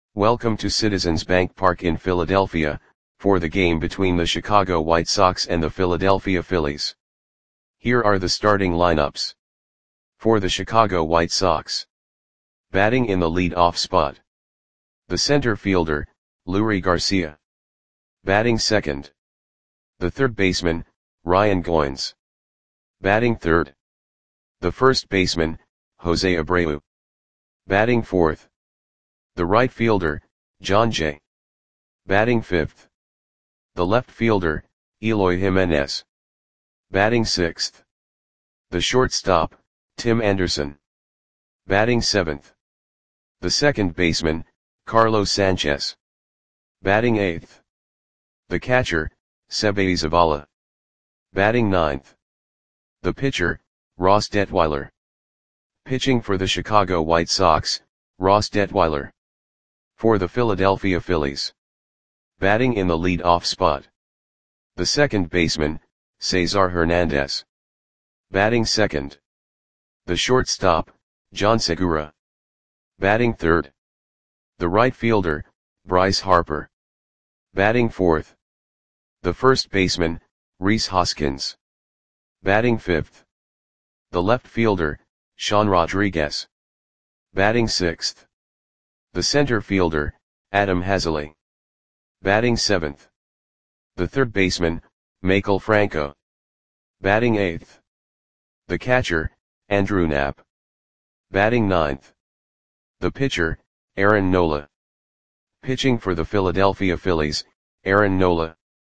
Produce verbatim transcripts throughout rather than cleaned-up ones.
Welcome to Citizens Bank Park in Philadelphia, for the game between the Chicago White Sox and the Philadelphia Phillies. Here are the starting lineups. For the Chicago White Sox. Batting in the lead-off spot. The center fielder, Leury Garcia. Batting second. The third baseman, Ryan Goins. Batting third. The first baseman, Jose Abreu. Batting fourth. The right fielder, Jon Jay. Batting fifth. The left fielder, Eloy Jimenez. Batting sixth. The shortstop, Tim Anderson. Batting seventh. The second baseman, Carlos Sanchez. Batting eighth. The catcher, Seby Zavala. Batting ninth. The pitcher, Ross Detwiler. Pitching for the Chicago White Sox, Ross Detwiler. For the Philadelphia Phillies. Batting in the lead-off spot. The second baseman, Cesar Hernandez. Batting second. The shortstop, John Segura. Batting third. The right fielder, Bryce Harper. Batting fourth. The first baseman, Rhys Hoskins. Batting fifth. The left fielder, Sean Rodriguez. Batting sixth. The center fielder, Adam Haseley. Batting seventh. The third baseman, Maikel Franco. Batting eighth. The catcher, Andrew Knapp. Batting ninth. The pitcher, Aaron Nola. Pitching for the Philadelphia Phillies, Aaron Nola.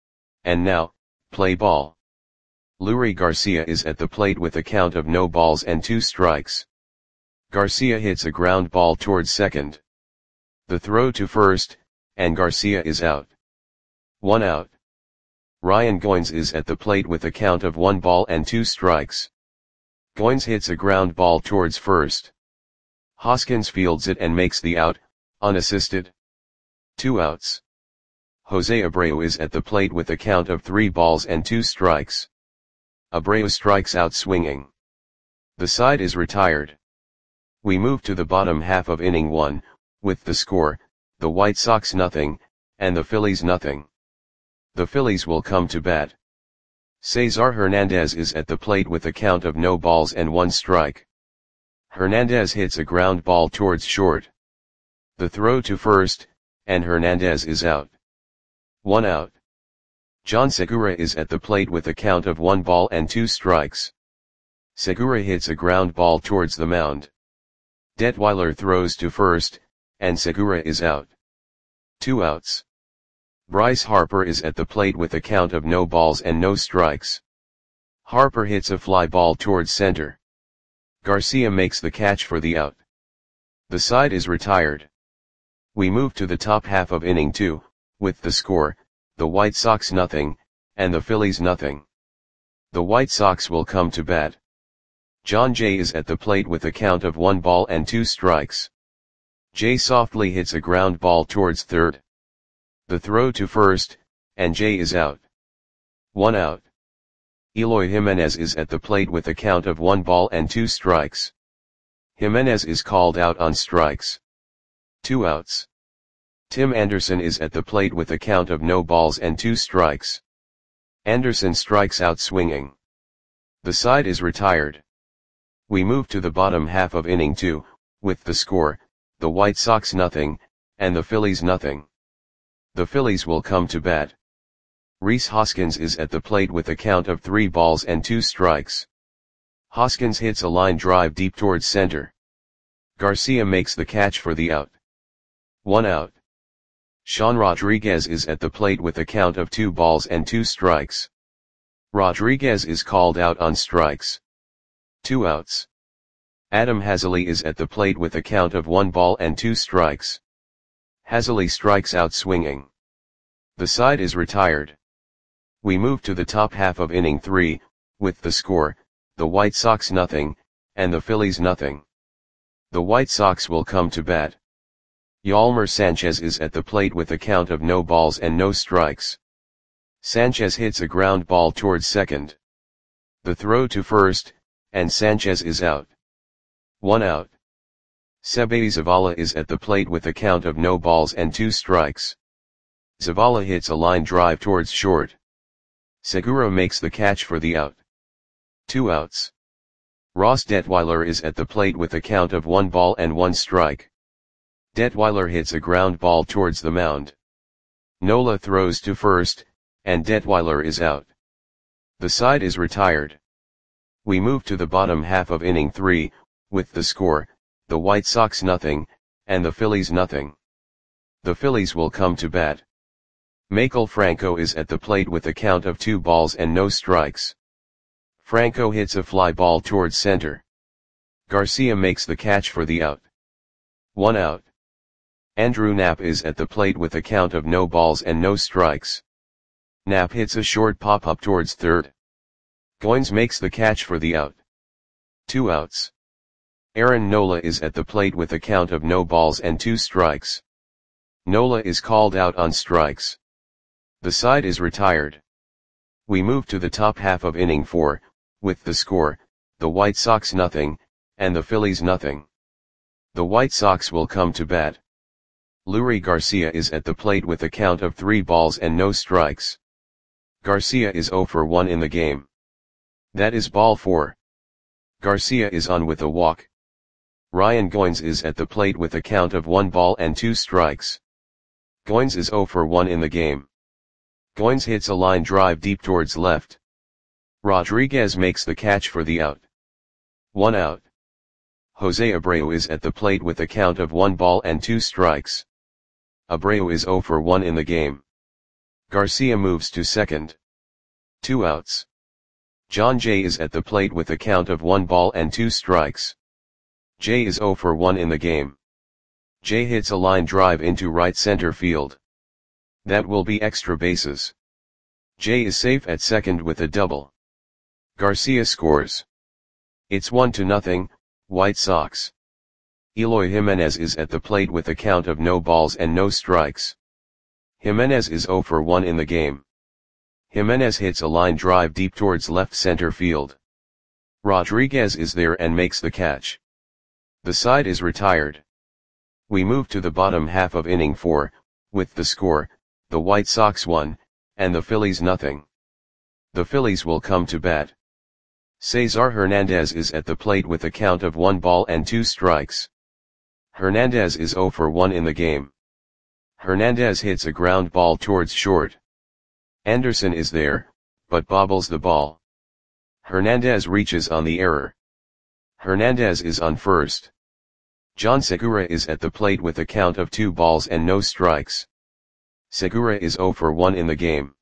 And now, play ball. Leury Garcia is at the plate with a count of no balls and two strikes. Garcia hits a ground ball towards second. The throw to first, and Garcia is out. One out. Ryan Goins is at the plate with a count of one ball and two strikes. Goins hits a ground ball towards first. Hoskins fields it and makes the out, unassisted. Two outs. Jose Abreu is at the plate with a count of three balls and two strikes. Abreu strikes out swinging. The side is retired. We move to the bottom half of inning one, with the score, the White Sox nothing, and the Phillies nothing. The Phillies will come to bat. Cesar Hernandez is at the plate with a count of no balls and one strike. Hernandez hits a ground ball towards short. The throw to first, and Hernandez is out. One out. John Segura is at the plate with a count of one ball and two strikes. Segura hits a ground ball towards the mound. Detwiler throws to first, and Segura is out. Two outs. Bryce Harper is at the plate with a count of no balls and no strikes. Harper hits a fly ball towards center. Garcia makes the catch for the out. The side is retired. We move to the top half of inning two, with the score, the White Sox nothing, and the Phillies nothing. The White Sox will come to bat. Jon Jay is at the plate with a count of one ball and two strikes. Jay softly hits a ground ball towards third. The throw to first, and Jay is out. One out. Eloy Jimenez is at the plate with a count of one ball and two strikes. Jimenez is called out on strikes. Two outs. Tim Anderson is at the plate with a count of no balls and two strikes. Anderson strikes out swinging. The side is retired. We move to the bottom half of inning two, with the score, the White Sox nothing, and the Phillies nothing. The Phillies will come to bat. Rhys Hoskins is at the plate with a count of three balls and two strikes. Hoskins hits a line drive deep towards center. Garcia makes the catch for the out. One out. Sean Rodriguez is at the plate with a count of two balls and two strikes. Rodriguez is called out on strikes. Two outs. Adam Haseley is at the plate with a count of one ball and two strikes. Haseley strikes out swinging. The side is retired. We move to the top half of inning three, with the score, the White Sox nothing, and the Phillies nothing. The White Sox will come to bat. Yolmer Sanchez is at the plate with a count of no balls and no strikes. Sanchez hits a ground ball towards second. The throw to first, and Sanchez is out. One out. Sebe Zavala is at the plate with a count of no balls and two strikes. Zavala hits a line drive towards short. Segura makes the catch for the out. Two outs. Ross Detweiler is at the plate with a count of one ball and one strike. Detweiler hits a ground ball towards the mound. Nola throws to first, and Detweiler is out. The side is retired. We move to the bottom half of inning three, with the score, the White Sox nothing, and the Phillies nothing. The Phillies will come to bat. Maikel Franco is at the plate with a count of two balls and no strikes. Franco hits a fly ball towards center. Garcia makes the catch for the out. One out. Andrew Knapp is at the plate with a count of no balls and no strikes. Knapp hits a short pop-up towards third. Goins makes the catch for the out. Two outs. Aaron Nola is at the plate with a count of no balls and two strikes. Nola is called out on strikes. The side is retired. We move to the top half of inning four, with the score, the White Sox nothing, and the Phillies nothing. The White Sox will come to bat. Leury Garcia is at the plate with a count of three balls and no strikes. Garcia is zero for one in the game. That is ball four. Garcia is on with a walk. Ryan Goins is at the plate with a count of one ball and two strikes. Goins is zero for one in the game. Goins hits a line drive deep towards left. Rodriguez makes the catch for the out. One out. Jose Abreu is at the plate with a count of one ball and two strikes. Abreu is zero for one in the game. Garcia moves to second. Two outs. John Jay is at the plate with a count of one ball and two strikes. Jay is zero for one in the game. Jay hits a line drive into right center field. That will be extra bases. Jay is safe at second with a double. Garcia scores. It's one to nothing, White Sox. Eloy Jimenez is at the plate with a count of no balls and no strikes. Jimenez is zero for one in the game. Jimenez hits a line drive deep towards left center field. Rodriguez is there and makes the catch. The side is retired. We move to the bottom half of inning four, with the score, the White Sox one, and the Phillies nothing. The Phillies will come to bat. Cesar Hernandez is at the plate with a count of one ball and two strikes. Hernandez is zero for one in the game. Hernandez hits a ground ball towards short. Anderson is there, but bobbles the ball. Hernandez reaches on the error. Hernandez is on first. John Segura is at the plate with a count of two balls and no strikes. Segura is zero for one in the game.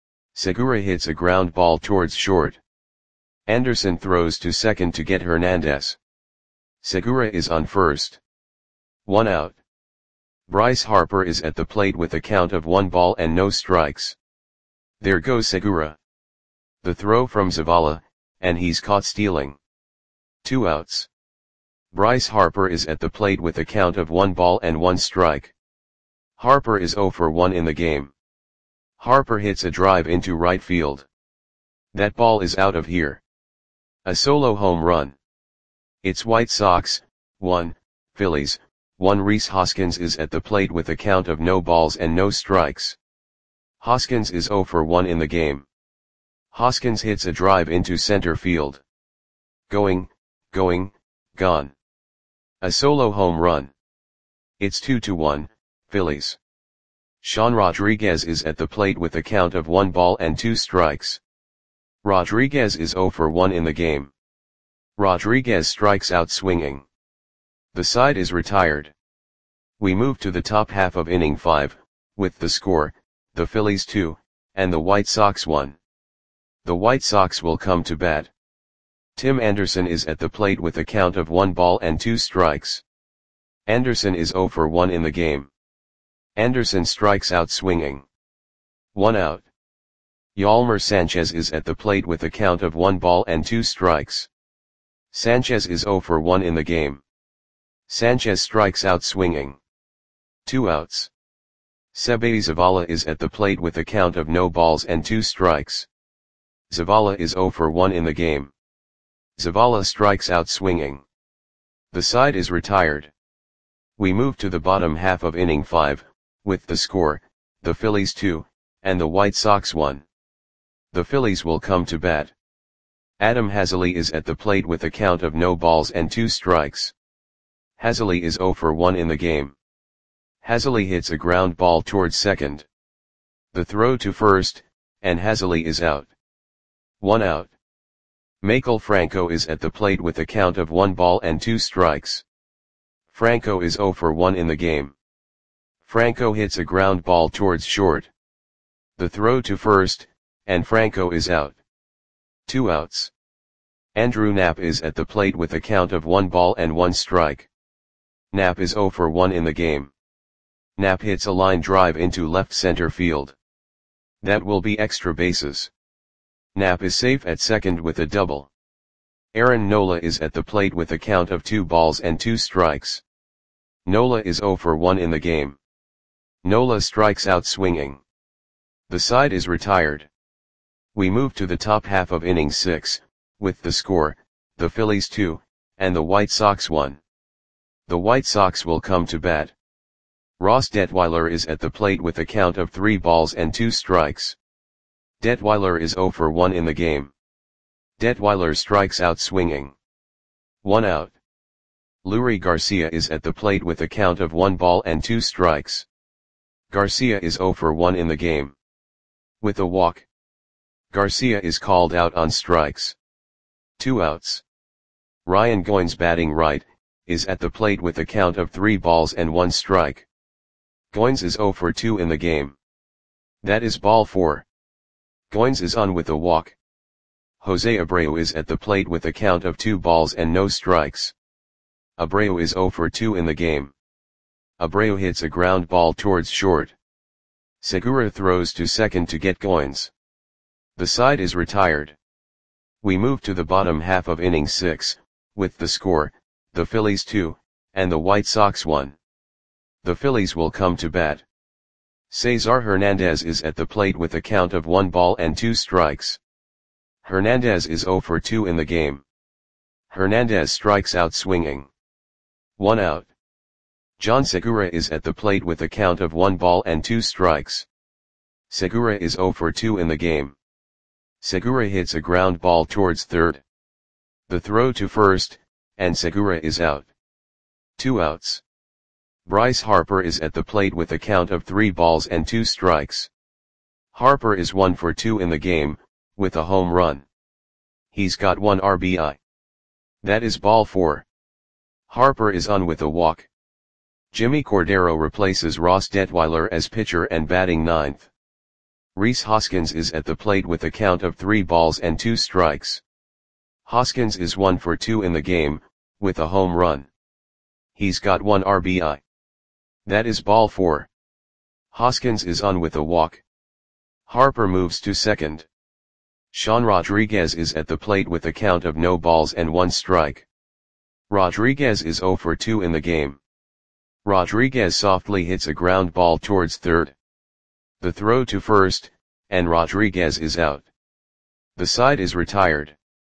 Segura hits a ground ball towards short. Anderson throws to second to get Hernandez. Segura is on first. One out. Bryce Harper is at the plate with a count of one ball and no strikes. There goes Segura. The throw from Zavala, and he's caught stealing. Two outs. Bryce Harper is at the plate with a count of one ball and one strike. Harper is zero for one in the game. Harper hits a drive into right field. That ball is out of here. A solo home run. It's White Sox, one, Phillies, one. Rhys Hoskins is at the plate with a count of no balls and no strikes. Hoskins is zero for one in the game. Hoskins hits a drive into center field. Going, going, gone. A solo home run. It's two to one, Phillies. Sean Rodriguez is at the plate with a count of one ball and two strikes. Rodriguez is zero for one in the game. Rodriguez strikes out swinging. The side is retired. We move to the top half of inning five, with the score, the Phillies two, and the White Sox one. The White Sox will come to bat. Tim Anderson is at the plate with a count of one ball and two strikes. Anderson is zero for one in the game. Anderson strikes out swinging. One out. Yolmer Sanchez is at the plate with a count of one ball and two strikes. Sanchez is zero for one in the game. Sanchez strikes out swinging. Two outs. Sebe Zavala is at the plate with a count of no balls and two strikes. Zavala is zero for one in the game. Zavala strikes out swinging. The side is retired. We move to the bottom half of inning five, with the score, the Phillies two, and the White Sox one. The Phillies will come to bat. Adam Haseley is at the plate with a count of no balls and two strikes. Haseley is oh for one in the game. Haseley hits a ground ball towards second. The throw to first, and Haseley is out. One out. Maikel Franco is at the plate with a count of one ball and two strikes. Franco is oh for one in the game. Franco hits a ground ball towards short. The throw to first, and Franco is out. Two outs. Andrew Knapp is at the plate with a count of one ball and one strike. Knapp is oh for one in the game. Knapp hits a line drive into left center field. That will be extra bases. Knapp is safe at second with a double. Aaron Nola is at the plate with a count of two balls and two strikes. Nola is oh for one in the game. Nola strikes out swinging. The side is retired. We move to the top half of inning six, with the score, the Phillies two, and the White Sox one. The White Sox will come to bat. Ross Detwiler is at the plate with a count of three balls and two strikes. Detwiler is oh for one in the game. Detwiler strikes out swinging. One out. Leury Garcia is at the plate with a count of one ball and two strikes. Garcia is oh for one in the game. With a walk, Garcia is called out on strikes. Two outs. Ryan Goins, batting right, is at the plate with a count of three balls and one strike. Goins is oh for two in the game. That is ball four. Goins is on with a walk. Jose Abreu is at the plate with a count of two balls and no strikes. Abreu is oh for two in the game. Abreu hits a ground ball towards short. Segura throws to second to get Goins. The side is retired. We move to the bottom half of inning six, with the score, the Phillies two, and the White Sox one. The Phillies will come to bat. Cesar Hernandez is at the plate with a count of one ball and two strikes. Hernandez is oh for two in the game. Hernandez strikes out swinging. One out. John Segura is at the plate with a count of one ball and two strikes. Segura is oh for two in the game. Segura hits a ground ball towards third. The throw to first, and Segura is out. Two outs. Bryce Harper is at the plate with a count of three balls and two strikes. Harper is one for two in the game, with a home run. He's got one R B I. That is ball four. Harper is on with a walk. Jimmy Cordero replaces Ross Detwiler as pitcher and batting ninth. Rhys Hoskins is at the plate with a count of three balls and two strikes. Hoskins is one for two in the game, with a home run. He's got one R B I. That is ball four. Hoskins is on with a walk. Harper moves to second. Sean Rodriguez is at the plate with a count of no balls and one strike. Rodriguez is oh for two in the game. Rodriguez softly hits a ground ball towards third. The throw to first, and Rodriguez is out. The side is retired.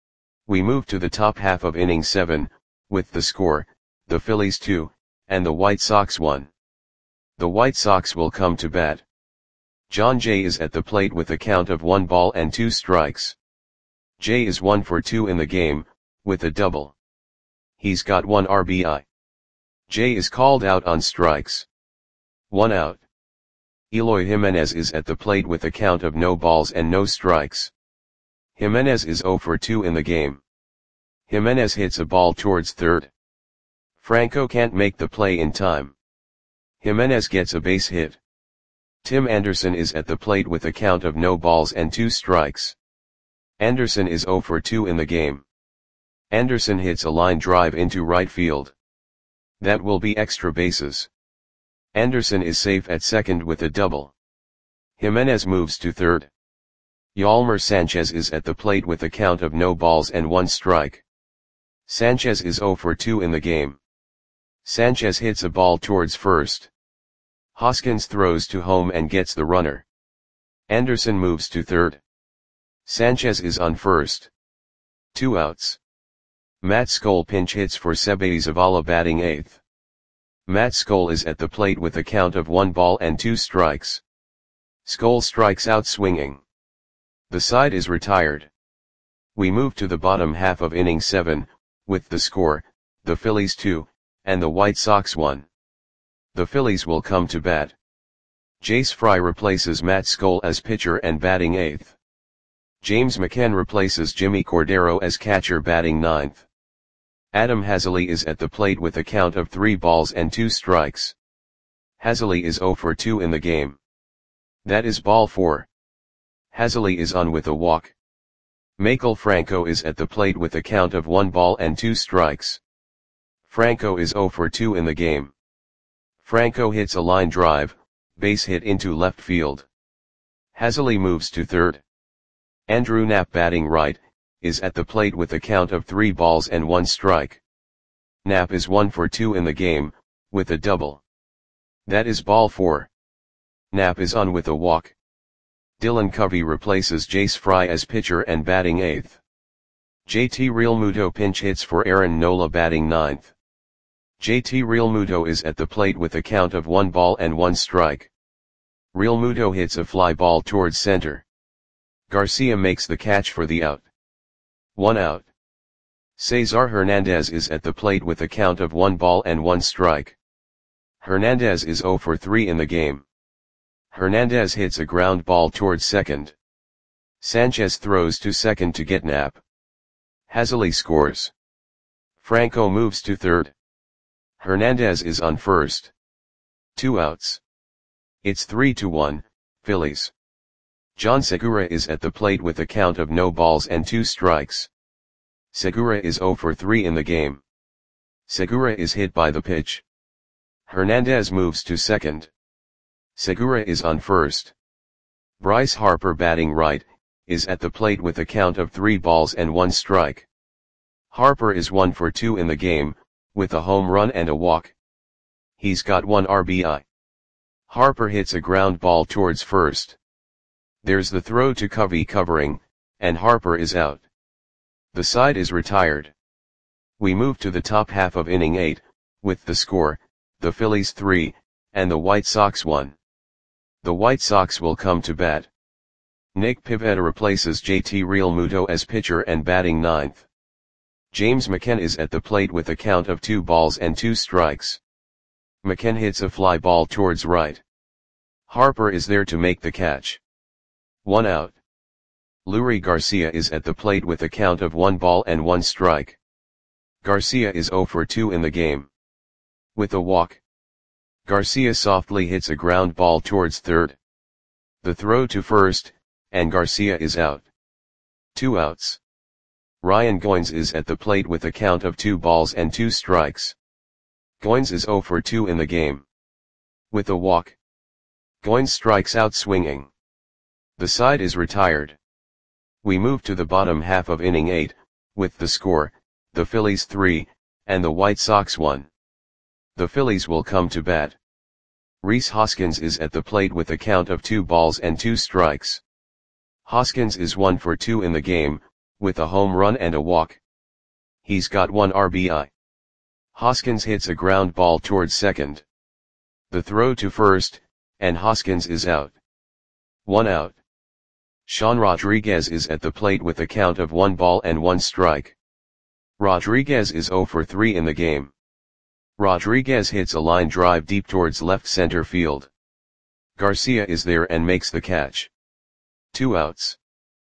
We move to the top half of inning seven, with the score, the Phillies two, and the White Sox one. The White Sox will come to bat. John Jay is at the plate with a count of one ball and two strikes. Jay is one for two in the game, with a double. He's got one R B I. Jay is called out on strikes. One out. Eloy Jimenez is at the plate with a count of no balls and no strikes. Jimenez is oh for two in the game. Jimenez hits a ball towards third. Franco can't make the play in time. Jimenez gets a base hit. Tim Anderson is at the plate with a count of no balls and two strikes. Anderson is oh for two in the game. Anderson hits a line drive into right field. That will be extra bases. Anderson is safe at second with a double. Jimenez moves to third. Yolmer Sanchez is at the plate with a count of no balls and one strike. Sanchez is oh for two in the game. Sanchez hits a ball towards first. Hoskins throws to home and gets the runner. Anderson moves to third. Sanchez is on first. Two outs. Matt Skole pinch hits for Sebe Zavala, batting eighth. Matt Skole is at the plate with a count of one ball and two strikes. Skole strikes out swinging. The side is retired. We move to the bottom half of inning seven, with the score, the Phillies two, and the White Sox one. The Phillies will come to bat. Jace Fry replaces Matt Skole as pitcher and batting eighth. James McCann replaces Jimmy Cordero as catcher batting ninth. Adam Haseley is at the plate with a count of three balls and two strikes. Haseley is oh for two in the game. That is ball four. Haseley is on with a walk. Maikel Franco is at the plate with a count of one ball and two strikes. Franco is oh for two in the game. Franco hits a line drive, base hit into left field. Haseley moves to third. Andrew Knapp batting right, is at the plate with a count of three balls and one strike. Knapp is one for two in the game, with a double. That is ball four. Knapp is on with a walk. Dylan Covey replaces Jace Fry as pitcher and batting eighth. J T Realmuto pinch hits for Aaron Nola batting ninth. J T Realmuto is at the plate with a count of one ball and one strike. Realmuto hits a fly ball towards center. Garcia makes the catch for the out. One out. Cesar Hernandez is at the plate with a count of one ball and one strike. Hernandez is oh for three in the game. Hernandez hits a ground ball towards second. Sanchez throws to second to get Knapp. Haseley scores. Franco moves to third. Hernandez is on first. Two outs. It's three to one, Phillies. John Segura is at the plate with a count of no balls and two strikes. Segura is oh for three in the game. Segura is hit by the pitch. Hernandez moves to second. Segura is on first. Bryce Harper batting right, is at the plate with a count of three balls and one strike. Harper is one for two in the game, with a home run and a walk. He's got one R B I. Harper hits a ground ball towards first. There's the throw to Covey covering, and Harper is out. The side is retired. We move to the top half of inning eight, with the score, the Phillies three, and the White Sox one. The White Sox will come to bat. Nick Pivetta replaces J T Realmuto as pitcher and batting ninth. James McCann is at the plate with a count of two balls and two strikes. McCann hits a fly ball towards right. Harper is there to make the catch. One out. Leury Garcia is at the plate with a count of one ball and one strike. Garcia is oh for two in the game. With a walk. Garcia softly hits a ground ball towards third. The throw to first, and Garcia is out. Two outs. Ryan Goins is at the plate with a count of two balls and two strikes. Goins is oh for two in the game. With a walk. Goins strikes out swinging. The side is retired. We move to the bottom half of inning eight, with the score, the Phillies three, and the White Sox one. The Phillies will come to bat. Rhys Hoskins is at the plate with a count of two balls and two strikes. Hoskins is one for two in the game, with a home run and a walk. He's got one R B I. Hoskins hits a ground ball towards second. The throw to first, and Hoskins is out. One out. Sean Rodriguez is at the plate with a count of one ball and one strike. Rodriguez is oh for three in the game. Rodriguez hits a line drive deep towards left center field. Garcia is there and makes the catch. Two outs.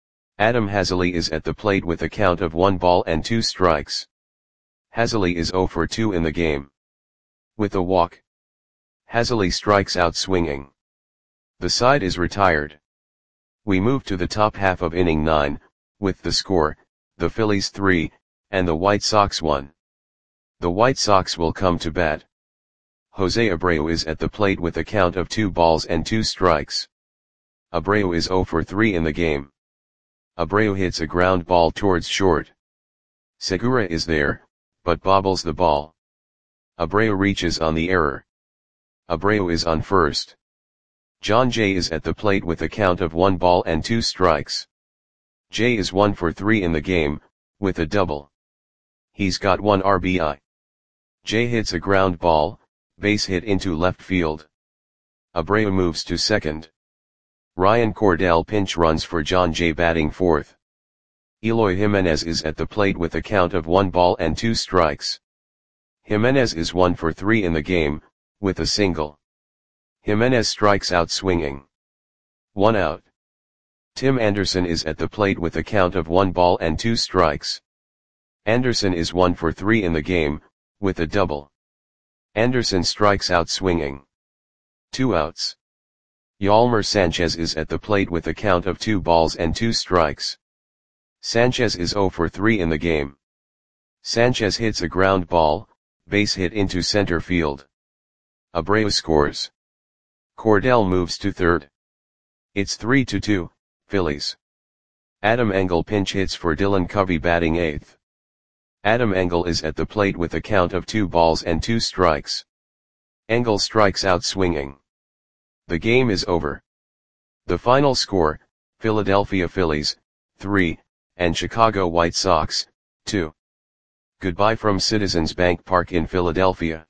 Adam Haseley is at the plate with a count of one ball and two strikes. Haseley is oh for two in the game. With a walk. Haseley strikes out swinging. The side is retired. We move to the top half of inning nine, with the score, the Phillies three, and the White Sox one. The White Sox will come to bat. Jose Abreu is at the plate with a count of two balls and two strikes. Abreu is oh for three in the game. Abreu hits a ground ball towards short. Segura is there, but bobbles the ball. Abreu reaches on the error. Abreu is on first. John Jay is at the plate with a count of one ball and two strikes. Jay is one for three in the game, with a double. He's got one R B I. Jay hits a ground ball, base hit into left field. Abreu moves to second. Ryan Cordell pinch runs for John Jay batting fourth. Eloy Jimenez is at the plate with a count of one ball and two strikes. Jimenez is one for three in the game, with a single. Jimenez strikes out swinging. One out. Tim Anderson is at the plate with a count of one ball and two strikes. Anderson is one for three in the game, with a double. Anderson strikes out swinging. Two outs. Yolmer Sanchez is at the plate with a count of two balls and two strikes. Sanchez is zero for three in the game. Sanchez hits a ground ball, base hit into center field. Abreu scores. Cordell moves to third. It's three to two, Phillies. Adam Engel pinch hits for Dylan Covey batting eighth. Adam Engel is at the plate with a count of two balls and two strikes. Engel strikes out swinging. The game is over. The final score, Philadelphia Phillies, three, and Chicago White Sox, two. Goodbye from Citizens Bank Park in Philadelphia.